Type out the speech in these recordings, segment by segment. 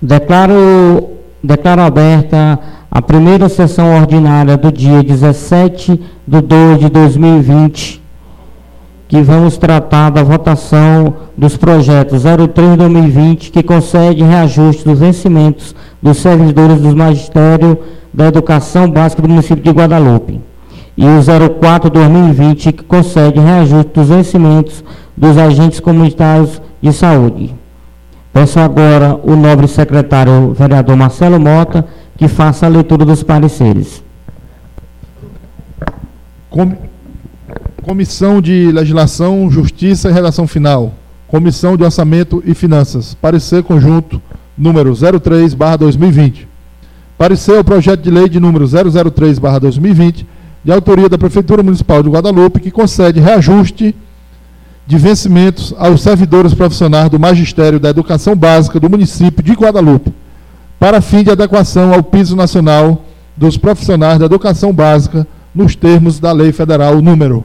Declaro aberta a primeira sessão ordinária do dia 17/2/2020, que vamos tratar da votação dos projetos 03/2020, que concede reajuste dos vencimentos dos servidores do Magistério da Educação Básica do município de Guadalupe, e o 04/2020, que concede reajuste dos vencimentos dos agentes comunitários de saúde. Peço agora o nobre secretário vereador Marcelo Mota que faça a leitura dos pareceres. Comissão de Legislação, Justiça e Redação Final. Comissão de Orçamento e Finanças. Parecer conjunto número 03/2020. Parecer ao projeto de lei de número 003/2020, de autoria da Prefeitura Municipal de Guadalupe, que concede reajuste de vencimentos aos servidores profissionais do Magistério da Educação Básica do município de Guadalupe, para fim de adequação ao piso nacional dos profissionais da educação básica, nos termos da Lei Federal número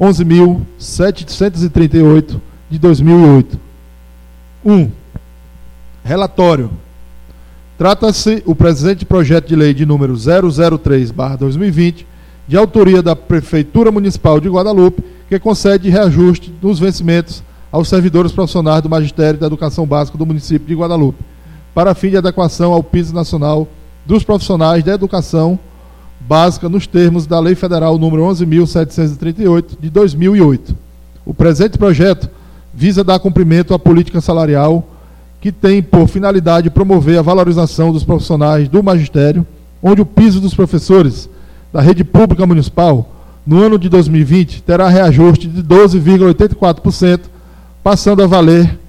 11.738, de 2008. 1. Relatório. Trata-se o presente projeto de lei de número 003/2020, de autoria da Prefeitura Municipal de Guadalupe, que concede reajuste nos vencimentos aos servidores profissionais do Magistério da Educação Básica do município de Guadalupe, para fim de adequação ao piso nacional dos profissionais da educação básica, nos termos da Lei Federal número 11.738, de 2008. O presente projeto visa dar cumprimento à política salarial, que tem por finalidade promover a valorização dos profissionais do magistério, onde o piso dos professores da rede pública municipal, no ano de 2020, terá reajuste de 12,84%, passando a valer R$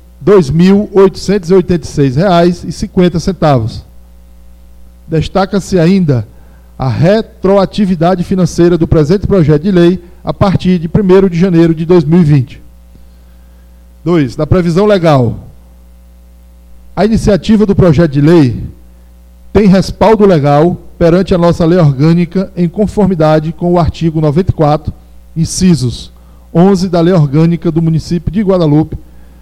2.886,50. Destaca-se ainda a retroatividade financeira do presente projeto de lei a partir de 1º de janeiro de 2020. 2. Da previsão legal. A iniciativa do projeto de lei tem respaldo legal perante a nossa lei orgânica, em conformidade com o artigo 94, incisos 11 da Lei Orgânica do município de Guadalupe,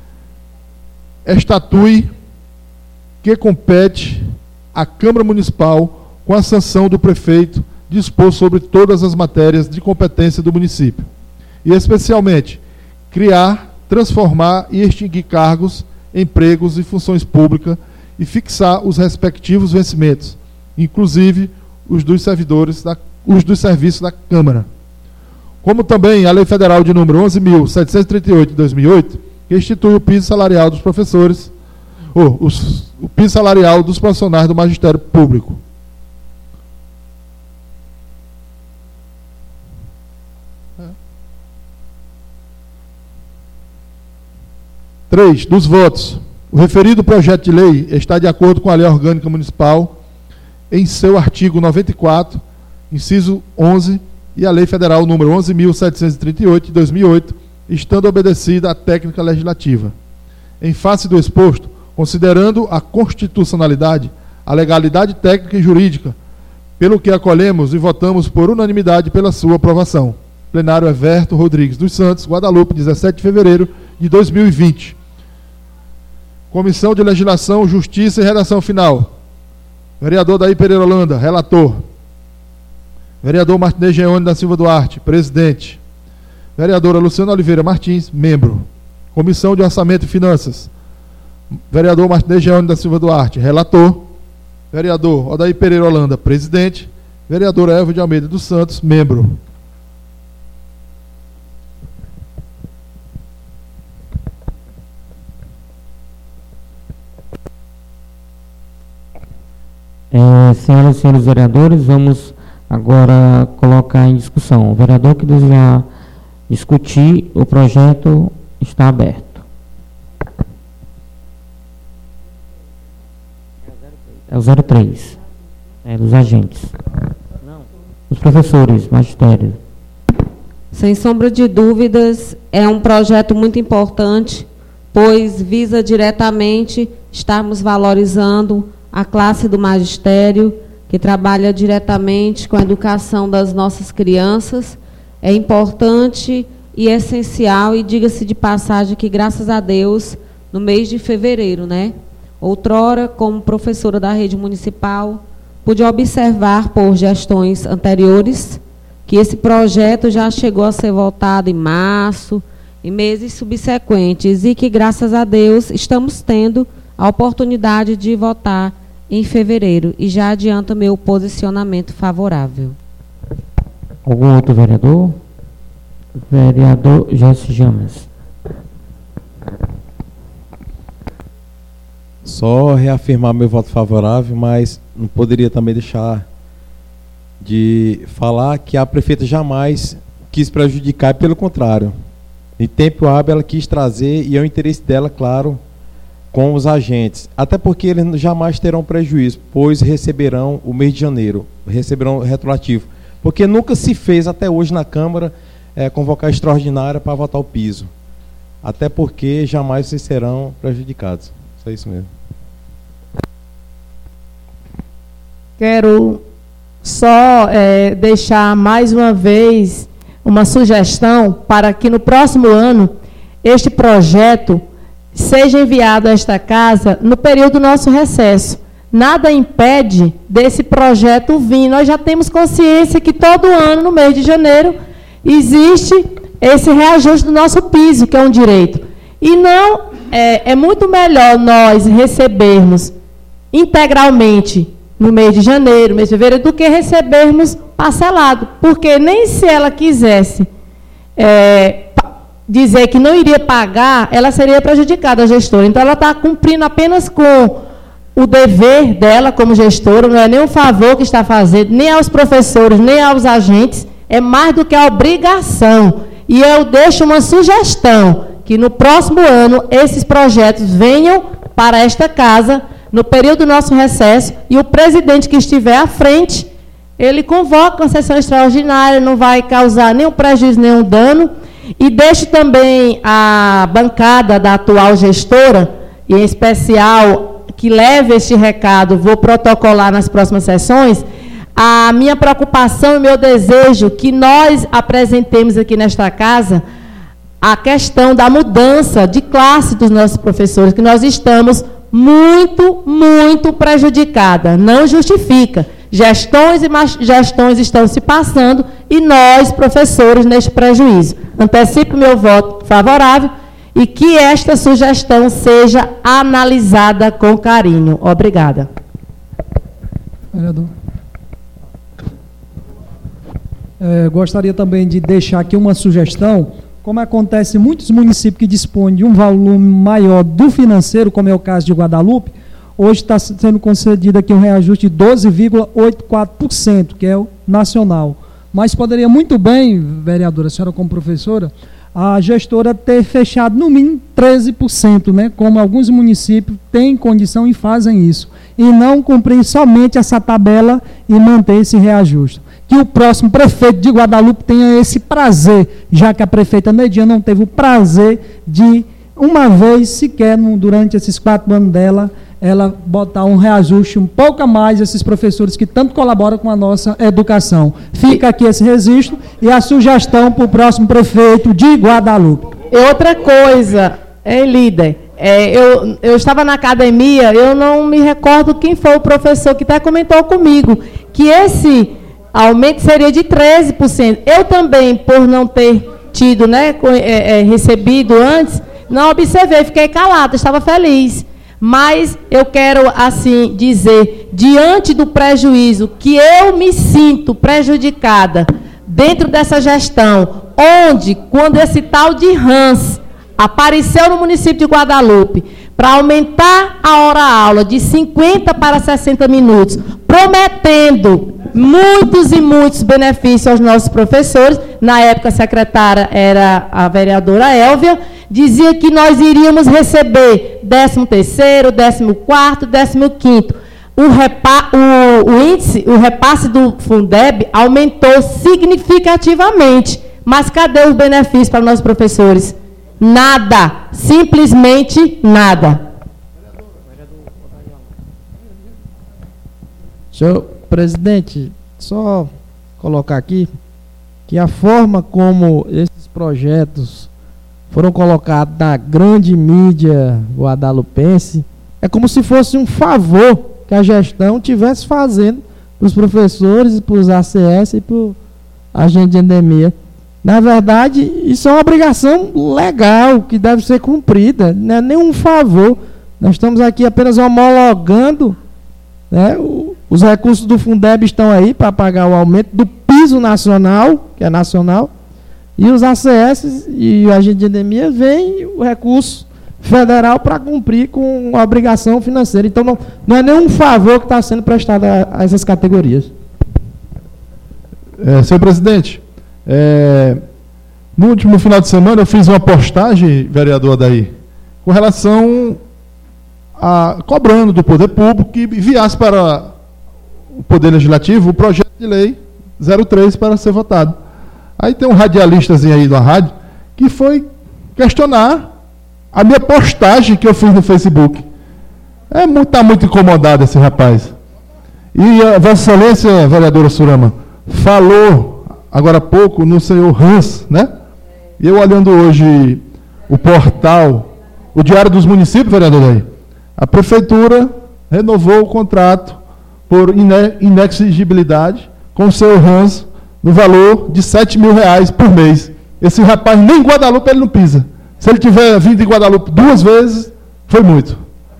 estatui que compete à Câmara Municipal, com a sanção do prefeito, dispor sobre todas as matérias de competência do município, e especialmente criar, transformar e extinguir cargos, empregos e funções públicas, e fixar os respectivos vencimentos, inclusive os dos serviços da Câmara. Como também a Lei Federal de número 11.738, de 2008, que institui o piso salarial dos professores, o piso salarial dos profissionais do Magistério Público. Três, dos votos. O referido projeto de lei está de acordo com a Lei Orgânica Municipal, em seu artigo 94, inciso 11, e a Lei Federal número 11.738, de 2008, estando obedecida a técnica legislativa. Em face do exposto, considerando a constitucionalidade, a legalidade técnica e jurídica, pelo que acolhemos e votamos por unanimidade pela sua aprovação. Plenário Everto Rodrigues dos Santos, Guadalupe, 17 de fevereiro de 2020. Comissão de Legislação, Justiça e Redação Final. Vereador Daí Pereira Holanda, relator. Vereador Martinez Geone da Silva Duarte, presidente. Vereadora Luciana Oliveira Martins, membro. Comissão de Orçamento e Finanças. Vereador Martinez Geone da Silva Duarte, relator. Vereador Odair Pereira Holanda, presidente. Vereadora Elva de Almeida dos Santos, membro. Senhoras e senhores vereadores, vamos agora colocar em discussão. O vereador que desejar discutir o projeto está aberto. É o 03. É dos agentes. Não. Os professores, magistério. Sem sombra de dúvidas, é um projeto muito importante, pois visa diretamente estarmos valorizando a classe do magistério, que trabalha diretamente com a educação das nossas crianças. É importante e essencial, e diga-se de passagem que, graças a Deus, no mês de fevereiro, né, Outrora, como professora da rede municipal, pude observar por gestões anteriores que esse projeto já chegou a ser votado em março, em meses subsequentes, e que, graças a Deus, estamos tendo a oportunidade de votar em fevereiro. E já adianta meu posicionamento favorável. Algum outro vereador? Vereador Jesse James. Só reafirmar meu voto favorável, mas não poderia também deixar de falar que a prefeita jamais quis prejudicar, pelo contrário. Em tempo hábil ela quis trazer, e é o interesse dela, claro, com os agentes. Até porque eles jamais terão prejuízo, pois receberão o mês de janeiro, receberão retroativo. Porque nunca se fez até hoje na Câmara convocar extraordinária para votar o piso. Até porque jamais vocês serão prejudicados. Só isso mesmo. Quero só deixar mais uma vez uma sugestão para que no próximo ano este projeto seja enviado a esta casa no período do nosso recesso. Nada impede desse projeto vir. Nós já temos consciência que todo ano, no mês de janeiro, existe esse reajuste do nosso piso, que é um direito. E não é muito melhor nós recebermos integralmente no mês de janeiro, mês de fevereiro, do que recebermos parcelado. Porque nem se ela quisesse dizer que não iria pagar, ela seria prejudicada, a gestora. Então, ela está cumprindo apenas com o dever dela como gestora, não é nem um favor que está fazendo, nem aos professores, nem aos agentes, é mais do que a obrigação. E eu deixo uma sugestão, que no próximo ano esses projetos venham para esta casa, no período do nosso recesso, e o presidente que estiver à frente, ele convoca uma sessão extraordinária, não vai causar nenhum prejuízo, nenhum dano. E deixo também a bancada da atual gestora, e em especial, que leve este recado, vou protocolar nas próximas sessões, a minha preocupação e meu desejo que nós apresentemos aqui nesta casa a questão da mudança de classe dos nossos professores, que nós estamos muito, muito prejudicadas. Não justifica. Gestões e mais gestões estão se passando e nós, professores, neste prejuízo. Antecipo meu voto favorável e que esta sugestão seja analisada com carinho. Obrigada. Vereador. Gostaria também de deixar aqui uma sugestão. Como acontece em muitos municípios que dispõem de um volume maior do financeiro, como é o caso de Guadalupe, hoje está sendo concedido aqui um reajuste de 12,84%, que é o nacional. Mas poderia muito bem, vereadora, a senhora como professora, a gestora ter fechado no mínimo 13%, né, como alguns municípios têm condição e fazem isso, e não cumprir somente essa tabela e manter esse reajuste. Que o próximo prefeito de Guadalupe tenha esse prazer, já que a prefeita Neidinha não teve o prazer de, uma vez sequer, durante esses 4 anos dela, ela botar um reajuste um pouco a mais esses professores que tanto colaboram com a nossa educação. Fica aqui esse registro e a sugestão para o próximo prefeito de Guadalupe. E outra coisa, líder, eu estava na academia, eu não me recordo quem foi o professor que até comentou comigo, que esse aumento seria de 13%. Eu também, por não ter tido, né, recebido antes, não observei, fiquei calada, estava feliz. Mas eu quero, assim, dizer, diante do prejuízo que eu me sinto prejudicada dentro dessa gestão, onde, quando esse tal de Hans apareceu no município de Guadalupe, para aumentar a hora-aula de 50 para 60 minutos, prometendo muitos e muitos benefícios aos nossos professores, na época a secretária era a vereadora Élvia, dizia que nós iríamos receber 13º, 14º, 15º. O repasse do Fundeb aumentou significativamente. Mas cadê os benefícios para nossos professores? Nada. Simplesmente nada. Senhor presidente, só colocar aqui que a forma como esses projetos foram colocados na grande mídia guadalupense é como se fosse um favor que a gestão estivesse fazendo para os professores, para os ACS e para o agente de endemia. Na verdade, isso é uma obrigação legal que deve ser cumprida, não é nenhum favor. Nós estamos aqui apenas homologando, né, os recursos do Fundeb estão aí para pagar o aumento do piso nacional, que é nacional, e os ACS e o agente de endemia vem o recurso federal para cumprir com a obrigação financeira. Então, não é nenhum favor que está sendo prestado a essas categorias. Senhor presidente, no último final de semana eu fiz uma postagem, vereador Adair, com relação a cobrando do poder público que enviasse para o Poder Legislativo o projeto de lei 03 para ser votado. Aí tem um radialistazinho aí da rádio que foi questionar a minha postagem que eu fiz no Facebook. Está muito incomodado esse rapaz. E a Vossa Excelência, vereadora Surama, falou agora há pouco no senhor Hans, né? E eu olhando hoje o portal, o Diário dos Municípios, vereador aí, a prefeitura renovou o contrato por inexigibilidade com o senhor Hans no valor de R$7 mil por mês. Esse rapaz nem em Guadalupe ele não pisa. Se ele tiver vindo em Guadalupe 2 vezes, foi muito.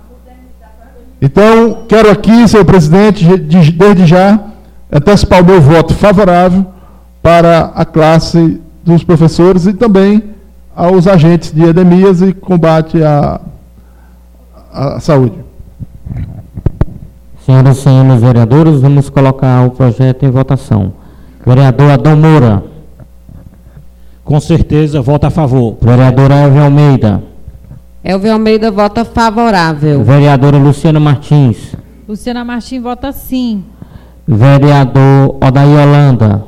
Então, quero aqui, senhor presidente, desde já, antecipar o meu voto favorável para a classe dos professores e também aos agentes de endemias e combate à saúde. Senhoras e senhores vereadores, vamos colocar o projeto em votação. Vereador Adão Moura. Com certeza, voto a favor. Vereadora Elvia Almeida. Elvia Almeida vota favorável. Vereadora Luciana Martins. Luciana Martins vota sim. Vereador Odair Holanda.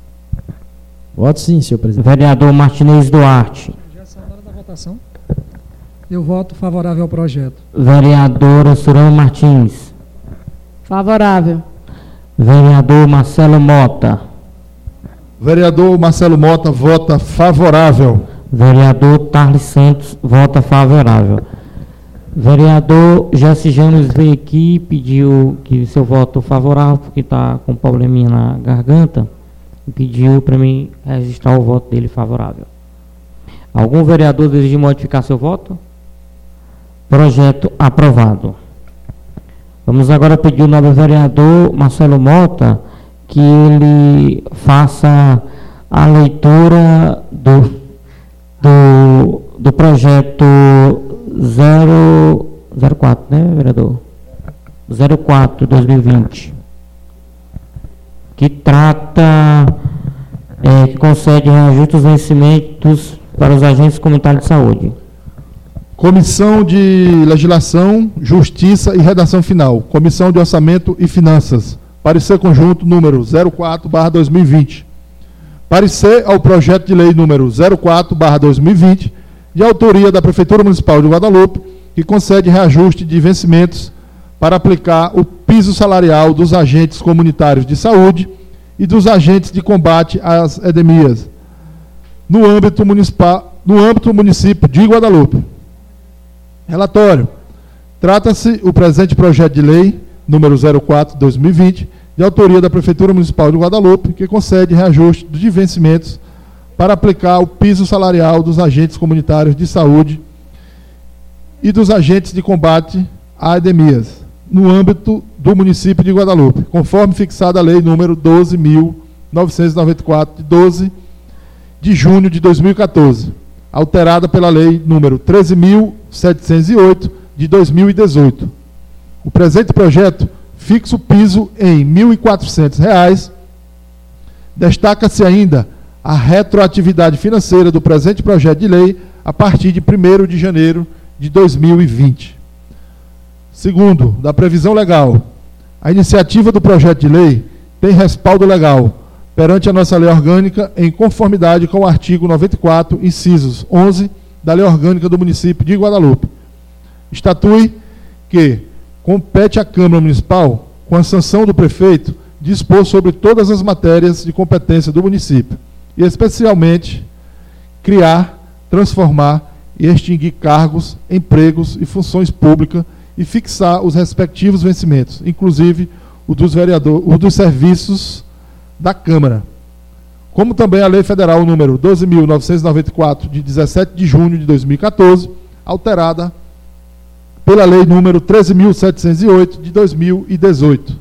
Voto sim, senhor presidente. Vereador Martinez Duarte. Já saiu a hora da votação? Eu voto favorável ao projeto. Vereadora Surama Martins. Favorável. Vereador Marcelo Mota. Vereador Marcelo Mota vota favorável. Vereador Tarles Santos vota favorável. Vereador Jesse James veio aqui e pediu que seu voto favorável, porque está com probleminha na garganta, e pediu para mim registrar o voto dele favorável. Algum vereador deseja modificar seu voto? Projeto aprovado. Vamos agora pedir ao nobre vereador Marcelo Mota que ele faça a leitura do projeto 004, né, vereador? 04, 2020, que trata, que concede reajuste dos vencimentos para os agentes comunitários de saúde. Comissão de Legislação, Justiça e Redação Final. Comissão de Orçamento e Finanças. Parecer conjunto número 04/2020. Parecer ao projeto de lei número 04/2020, de autoria da Prefeitura Municipal de Guadalupe, que concede reajuste de vencimentos para aplicar o piso salarial dos agentes comunitários de saúde e dos agentes de combate às endemias, no âmbito município de Guadalupe. Relatório. Trata-se o presente projeto de lei número 04/2020, de autoria da Prefeitura Municipal de Guadalupe, que concede reajuste de vencimentos para aplicar o piso salarial dos agentes comunitários de saúde e dos agentes de combate a endemias, no âmbito do município de Guadalupe, conforme fixada a lei número 12.994, de 12 de junho de 2014, alterada pela lei número 13.708, de 2018. O presente projeto fixa o piso em R$ 1.400. Destaca-se ainda a retroatividade financeira do presente projeto de lei a partir de 1º de janeiro de 2020. Segundo, da previsão legal, a iniciativa do projeto de lei tem respaldo legal perante a nossa lei orgânica em conformidade com o artigo 94, incisos 11 da Lei Orgânica do Município de Guadalupe. Estatui que compete à Câmara Municipal, com a sanção do prefeito, dispor sobre todas as matérias de competência do município, e especialmente criar, transformar e extinguir cargos, empregos e funções públicas e fixar os respectivos vencimentos, inclusive o dos serviços da Câmara. Como também a Lei Federal número 12.994, de 17 de junho de 2014, alterada pela Lei número 13.708, de 2018.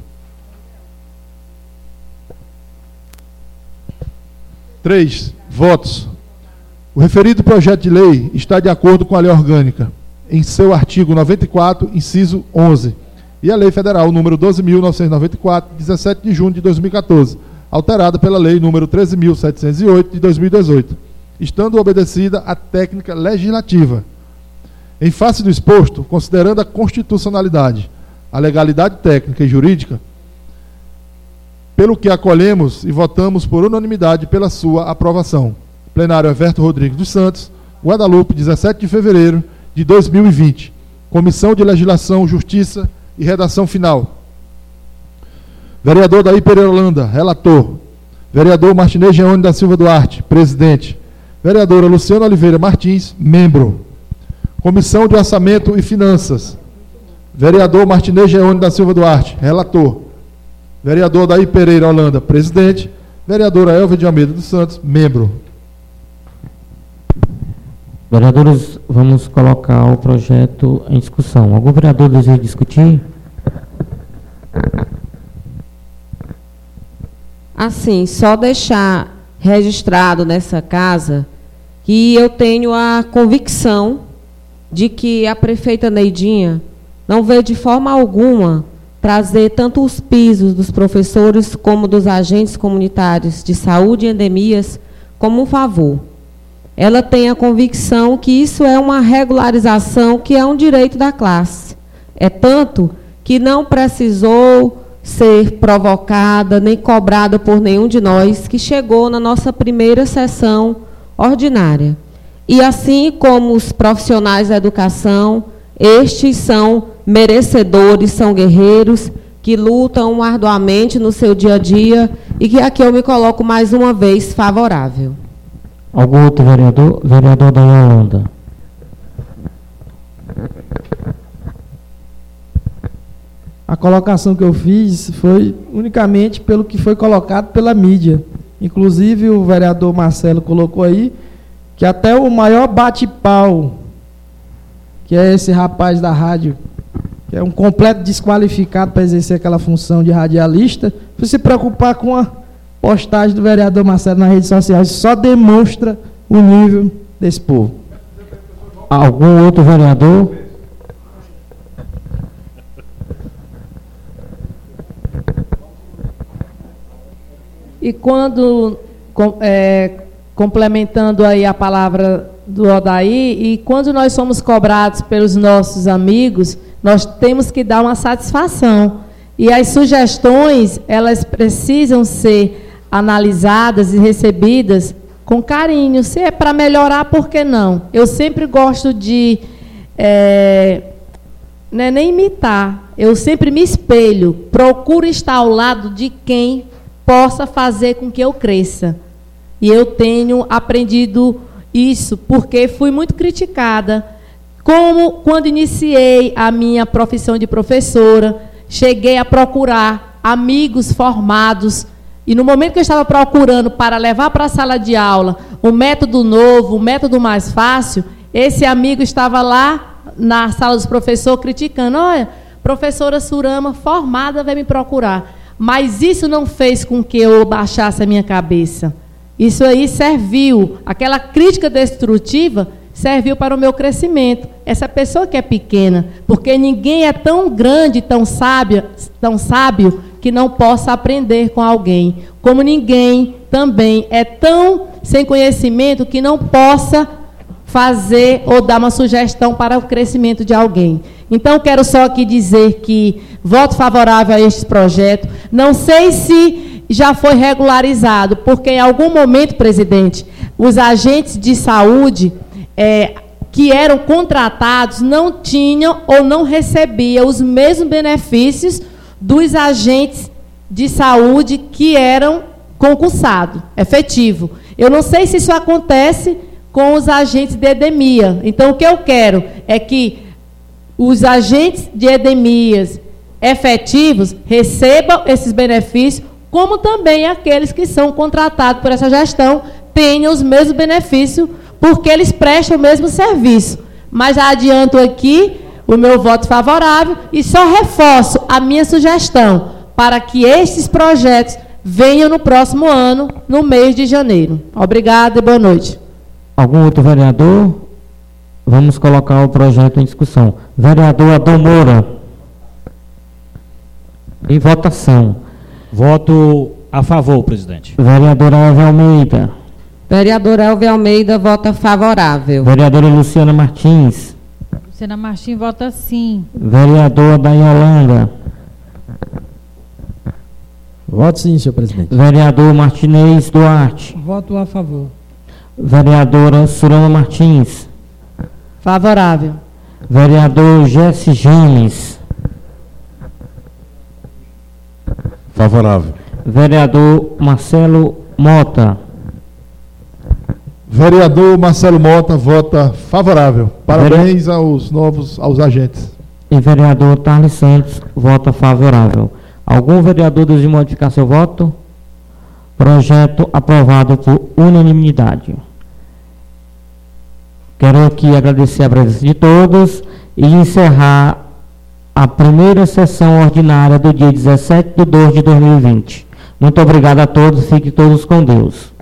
3. Votos. O referido projeto de lei está de acordo com a Lei Orgânica, em seu artigo 94, inciso 11, e a Lei Federal número 12.994, 17 de junho de 2014, alterada pela Lei número 13.708, de 2018, estando obedecida a técnica legislativa. Em face do exposto, considerando a constitucionalidade, a legalidade técnica e jurídica, pelo que acolhemos e votamos por unanimidade pela sua aprovação. Plenário Everto Rodrigues dos Santos, Guadalupe, 17 de fevereiro de 2020. Comissão de Legislação, Justiça e Redação Final. Vereador Daí Pereira Holanda, relator. Vereador Martinez Geone da Silva Duarte, presidente. Vereadora Luciana Oliveira Martins, membro. Comissão de Orçamento e Finanças. Vereador Martinez Geone da Silva Duarte, relator. Vereador Daí Pereira Holanda, presidente. Vereadora Elva de Almeida dos Santos, membro. Vereadores, vamos colocar o projeto em discussão. Algum vereador deseja discutir? Assim, só deixar registrado nessa casa que eu tenho a convicção de que a prefeita Neidinha não vê de forma alguma trazer tanto os pisos dos professores como dos agentes comunitários de saúde e endemias como um favor. Ela tem a convicção que isso é uma regularização, que é um direito da classe. É tanto que não precisou ser provocada nem cobrada por nenhum de nós, que chegou na nossa primeira sessão ordinária. E assim como os profissionais da educação, estes são merecedores, são guerreiros, que lutam arduamente no seu dia a dia e que aqui eu me coloco mais uma vez favorável. Algum outro vereador? Vereador da Holanda. A colocação que eu fiz foi unicamente pelo que foi colocado pela mídia. Inclusive, o vereador Marcelo colocou aí que até o maior bate-pau, que é esse rapaz da rádio, que é um completo desqualificado para exercer aquela função de radialista, foi se preocupar com a postagem do vereador Marcelo nas redes sociais. Só demonstra o nível desse povo. Algum outro vereador? E quando, complementando aí a palavra do Odaí, e quando nós somos cobrados pelos nossos amigos, nós temos que dar uma satisfação. E as sugestões, elas precisam ser analisadas e recebidas com carinho. Se é para melhorar, por que não? Eu sempre gosto de não é nem imitar, eu sempre me espelho, procuro estar ao lado de quem possa fazer com que eu cresça. E eu tenho aprendido isso, porque fui muito criticada. Quando iniciei a minha profissão de professora, cheguei a procurar amigos formados, e no momento que eu estava procurando para levar para a sala de aula um método novo, um método mais fácil, esse amigo estava lá na sala dos professores criticando: olha, professora Surama, formada, vai me procurar. Mas isso não fez com que eu baixasse a minha cabeça. Isso aí serviu, aquela crítica destrutiva serviu para o meu crescimento. Essa pessoa que é pequena, porque ninguém é tão grande, tão sábio, que não possa aprender com alguém. Como ninguém também é tão sem conhecimento que não possa fazer ou dar uma sugestão para o crescimento de alguém. Então, quero só aqui dizer que voto favorável a este projeto. Não sei se já foi regularizado, porque em algum momento, presidente, os agentes de saúde que eram contratados não tinham ou não recebiam os mesmos benefícios dos agentes de saúde que eram concursados, efetivo. Eu não sei se isso acontece com os agentes de endemia. Então, o que eu quero é que os agentes de endemias efetivos recebam esses benefícios, como também aqueles que são contratados por essa gestão tenham os mesmos benefícios, porque eles prestam o mesmo serviço. Mas já adianto aqui o meu voto favorável e só reforço a minha sugestão para que esses projetos venham no próximo ano, no mês de janeiro. Obrigada e boa noite. Algum outro vereador? Vamos colocar o projeto em discussão. Vereador Adão Moura. Em votação. Voto a favor, presidente. Vereadora Elvia Almeida. Vereadora Elvia Almeida vota favorável. Vereadora Luciana Martins. Luciana Martins vota sim. Vereadora Daiolanda. Voto sim, senhor presidente. Vereador Martinez Duarte. Voto a favor. Vereadora Surama Martins. Favorável. Vereador Jesse James. Favorável. Vereador Marcelo Mota. Vereador Marcelo Mota vota favorável. Parabéns aos agentes. E vereador Tarles Santos vota favorável. Algum vereador deseja modificar seu voto? Projeto aprovado por unanimidade. Quero aqui agradecer a presença de todos e encerrar a primeira sessão ordinária do dia 17 de 2 de 2020. Muito obrigado a todos, fiquem todos com Deus.